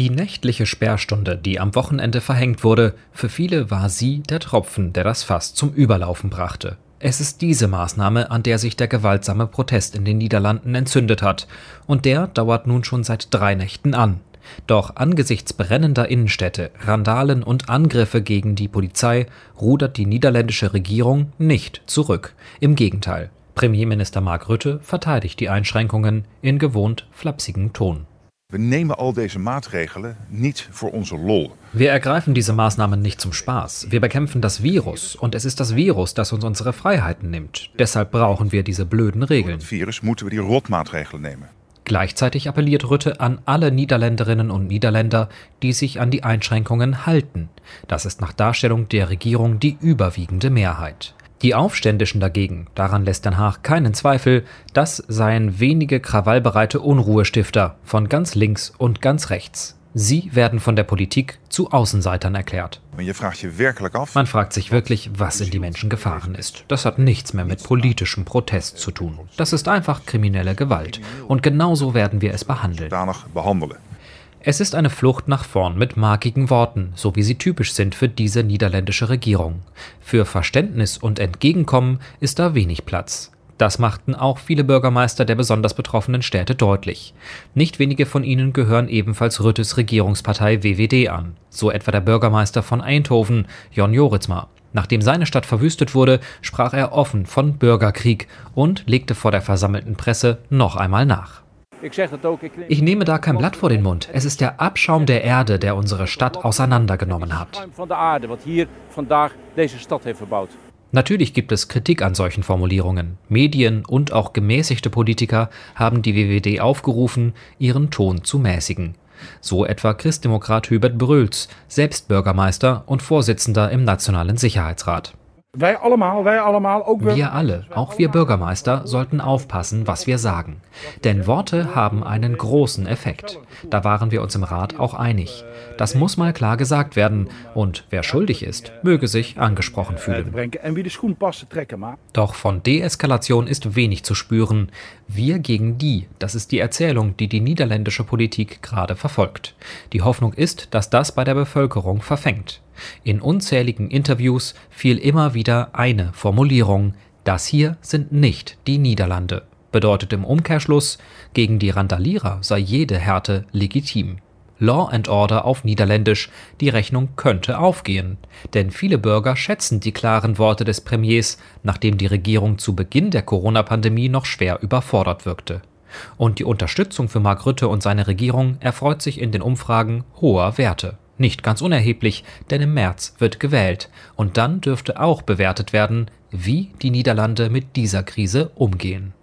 Die nächtliche Sperrstunde, die am Wochenende verhängt wurde, für viele war sie der Tropfen, der das Fass zum Überlaufen brachte. Es ist diese Maßnahme, an der sich der gewaltsame Protest in den Niederlanden entzündet hat. Und der dauert nun schon seit 3 Nächten an. Doch angesichts brennender Innenstädte, Randalen und Angriffe gegen die Polizei rudert die niederländische Regierung nicht zurück. Im Gegenteil. Premierminister Mark Rutte verteidigt die Einschränkungen in gewohnt flapsigem Ton. Wir nehmen all deze maatregelen niet voor onze lol. Wir ergreifen diese Maßnahmen nicht zum Spaß. Wir bekämpfen das Virus und es ist das Virus, das uns unsere Freiheiten nimmt. Deshalb brauchen wir diese blöden Regeln. Het virus moeten wir die rotmaatregelen nemen. Gleichzeitig appelliert Rutte an alle Niederländerinnen und Niederländer, die sich an die Einschränkungen halten. Das ist nach Darstellung der Regierung die überwiegende Mehrheit. Die Aufständischen dagegen, daran lässt Den Haag keinen Zweifel, das seien wenige krawallbereite Unruhestifter von ganz links und ganz rechts. Sie werden von der Politik zu Außenseitern erklärt. Man fragt sich wirklich, was in die Menschen gefahren ist. Das hat nichts mehr mit politischem Protest zu tun. Das ist einfach kriminelle Gewalt. Und genauso werden wir es behandeln. Es ist eine Flucht nach vorn mit markigen Worten, so wie sie typisch sind für diese niederländische Regierung. Für Verständnis und Entgegenkommen ist da wenig Platz. Das machten auch viele Bürgermeister der besonders betroffenen Städte deutlich. Nicht wenige von ihnen gehören ebenfalls Ruttes Regierungspartei WWD an. So etwa der Bürgermeister von Eindhoven, Jon Joritsma. Nachdem seine Stadt verwüstet wurde, sprach er offen von Bürgerkrieg und legte vor der versammelten Presse noch einmal nach. Ich nehme da kein Blatt vor den Mund. Es ist der Abschaum der Erde, der unsere Stadt auseinandergenommen hat. Natürlich gibt es Kritik an solchen Formulierungen. Medien und auch gemäßigte Politiker haben die WWD aufgerufen, ihren Ton zu mäßigen. So etwa Christdemokrat Hubert Bruls, selbst Bürgermeister und Vorsitzender im Nationalen Sicherheitsrat. Wir alle, auch wir Bürgermeister, sollten aufpassen, was wir sagen. Denn Worte haben einen großen Effekt. Da waren wir uns im Rat auch einig. Das muss mal klar gesagt werden. Und wer schuldig ist, möge sich angesprochen fühlen. Doch von Deeskalation ist wenig zu spüren. Wir gegen die, das ist die Erzählung, die die niederländische Politik gerade verfolgt. Die Hoffnung ist, dass das bei der Bevölkerung verfängt. In unzähligen Interviews fiel immer wieder eine Formulierung: Das hier sind nicht die Niederlande. Bedeutet im Umkehrschluss, gegen die Randalierer sei jede Härte legitim. Law and Order auf Niederländisch, die Rechnung könnte aufgehen. Denn viele Bürger schätzen die klaren Worte des Premiers, nachdem die Regierung zu Beginn der Corona-Pandemie noch schwer überfordert wirkte. Und die Unterstützung für Mark Rutte und seine Regierung erfreut sich in den Umfragen hoher Werte. Nicht ganz unerheblich, denn im März wird gewählt. Und dann dürfte auch bewertet werden, wie die Niederlande mit dieser Krise umgehen.